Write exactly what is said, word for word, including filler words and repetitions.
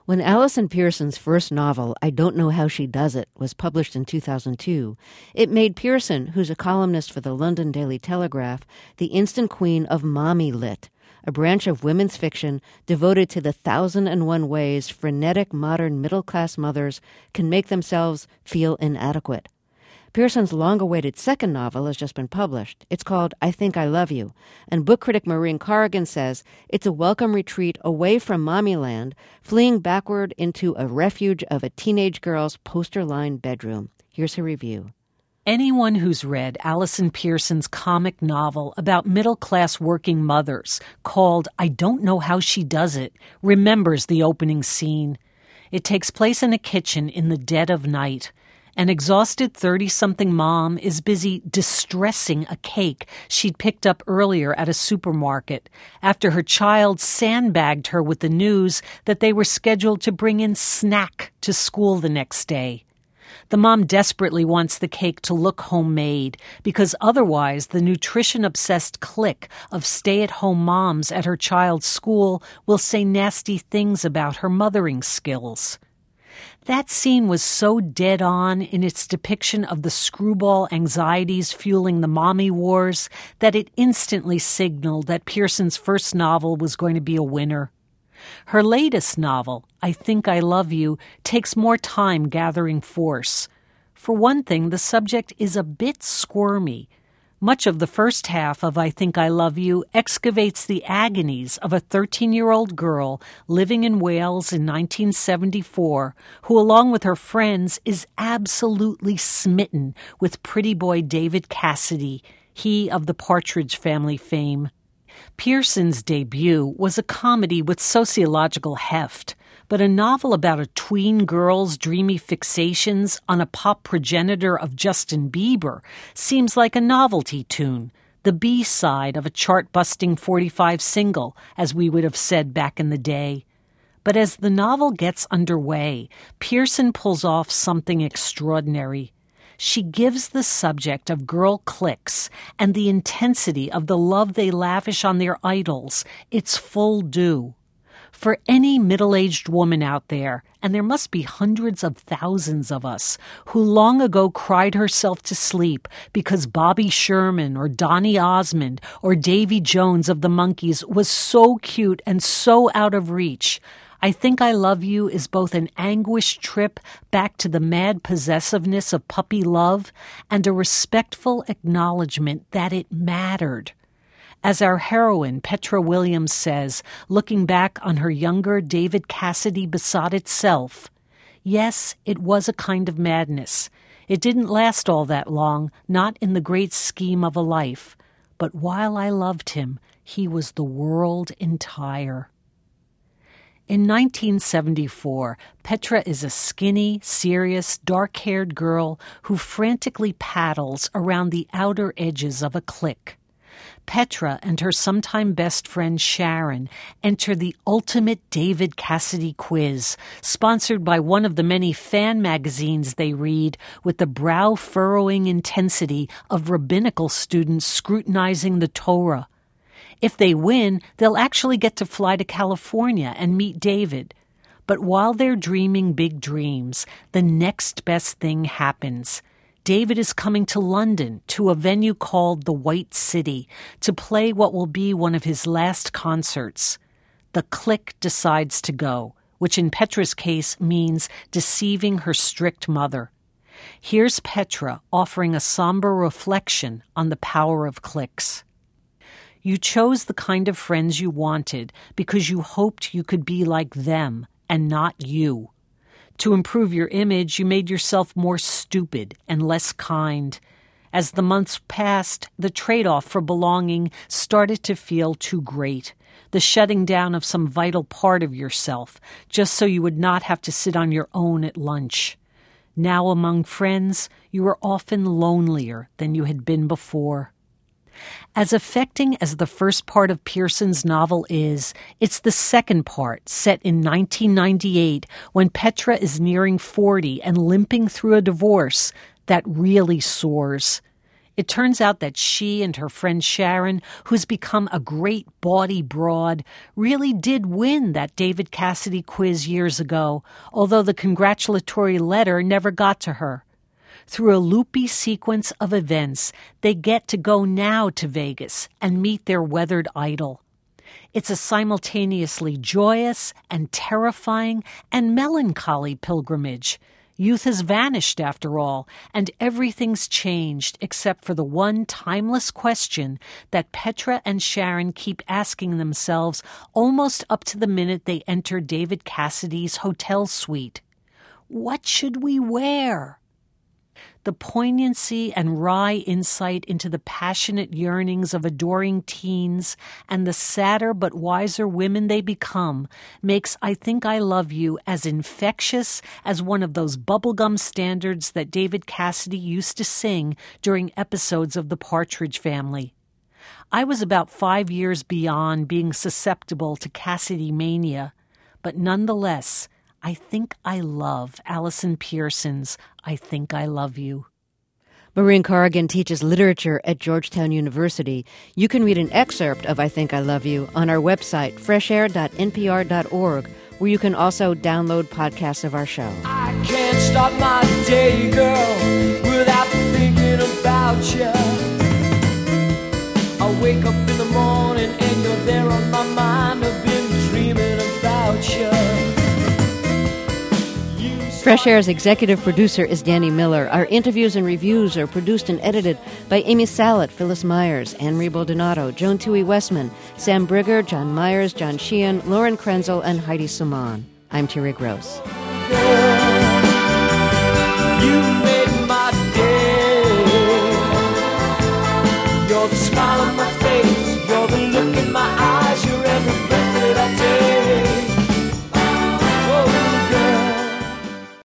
When Allison Pearson's first novel, I Don't Know How She Does It, was published in two thousand two, it made Pearson, who's a columnist for the London Daily Telegraph, the instant queen of mommy lit, a branch of women's fiction devoted to the thousand and one ways frenetic modern middle-class mothers can make themselves feel inadequate. Pearson's long-awaited second novel has just been published. It's called I Think I Love You, and book critic Maureen Corrigan says it's a welcome retreat away from Mommyland, fleeing backward into a refuge of a teenage girl's poster-lined bedroom. Here's her review. Anyone who's read Allison Pearson's comic novel about middle-class working mothers called I Don't Know How She Does It remembers the opening scene. It takes place in a kitchen in the dead of night. An exhausted thirty-something mom is busy distressing a cake she'd picked up earlier at a supermarket after her child sandbagged her with the news that they were scheduled to bring in snack to school the next day. The mom desperately wants the cake to look homemade because otherwise the nutrition-obsessed clique of stay-at-home moms at her child's school will say nasty things about her mothering skills. That scene was so dead-on in its depiction of the screwball anxieties fueling the mommy wars that it instantly signaled that Pearson's first novel was going to be a winner. Her latest novel, I Think I Love You, takes more time gathering force. For one thing, the subject is a bit squirmy. Much of the first half of I Think I Love You excavates the agonies of a thirteen-year-old girl living in Wales in nineteen seventy-four who, along with her friends, is absolutely smitten with pretty boy David Cassidy, he of the Partridge Family fame. Pearson's debut was a comedy with sociological heft, but a novel about a tween girl's dreamy fixations on a pop progenitor of Justin Bieber seems like a novelty tune, the B-side of a chart-busting forty-five single, as we would have said back in the day. But as the novel gets underway, Pearson pulls off something extraordinary. She gives the subject of girl cliques and the intensity of the love they lavish on their idols its full due. For any middle-aged woman out there, and there must be hundreds of thousands of us, who long ago cried herself to sleep because Bobby Sherman or Donny Osmond or Davy Jones of the Monkees was so cute and so out of reach, I Think I Love You is both an anguished trip back to the mad possessiveness of puppy love and a respectful acknowledgement that it mattered. As our heroine, Petra Williams, says, looking back on her younger David Cassidy besotted self, yes, it was a kind of madness. It didn't last all that long, not in the great scheme of a life. But while I loved him, he was the world entire. In nineteen seventy-four, Petra is a skinny, serious, dark-haired girl who frantically paddles around the outer edges of a clique. Petra and her sometime best friend Sharon enter the ultimate David Cassidy quiz, sponsored by one of the many fan magazines they read with the brow-furrowing intensity of rabbinical students scrutinizing the Torah. If they win, they'll actually get to fly to California and meet David. But while they're dreaming big dreams, the next best thing happens. David is coming to London to a venue called the White City to play what will be one of his last concerts. The clique decides to go, which in Petra's case means deceiving her strict mother. Here's Petra offering a somber reflection on the power of cliques. You chose the kind of friends you wanted because you hoped you could be like them and not you. To improve your image, you made yourself more stupid and less kind. As the months passed, the trade-off for belonging started to feel too great. The shutting down of some vital part of yourself, just so you would not have to sit on your own at lunch. Now among friends, you were often lonelier than you had been before. As affecting as the first part of Pearson's novel is, it's the second part, set in nineteen ninety-eight, when Petra is nearing forty and limping through a divorce, that really soars. It turns out that she and her friend Sharon, who's become a great bawdy broad, really did win that David Cassidy quiz years ago, although the congratulatory letter never got to her. Through a loopy sequence of events, they get to go now to Vegas and meet their weathered idol. It's a simultaneously joyous and terrifying and melancholy pilgrimage. Youth has vanished, after all, and everything's changed except for the one timeless question that Petra and Sharon keep asking themselves almost up to the minute they enter David Cassidy's hotel suite. What should we wear? The poignancy and wry insight into the passionate yearnings of adoring teens and the sadder but wiser women they become makes I Think I Love You as infectious as one of those bubblegum standards that David Cassidy used to sing during episodes of The Partridge Family. I was about five years beyond being susceptible to Cassidy mania, but nonetheless, I think I love Allison Pearson's I Think I Love You. Maureen Corrigan teaches literature at Georgetown University. You can read an excerpt of I Think I Love You on our website, fresh air dot n p r dot org, where you can also download podcasts of our show. I can't start my day, girl, without thinking about you. I wake up in the morning and you're there on my mind. I've been dreaming about you. Fresh Air's executive producer is Danny Miller. Our interviews and reviews are produced and edited by Amy Salet, Phyllis Myers, Anne-Marie Baldonado, Joan Toohey Westman, Sam Brigger, John Myers, John Sheehan, Lauren Krenzel, and Heidi Suman. I'm Terry Gross. You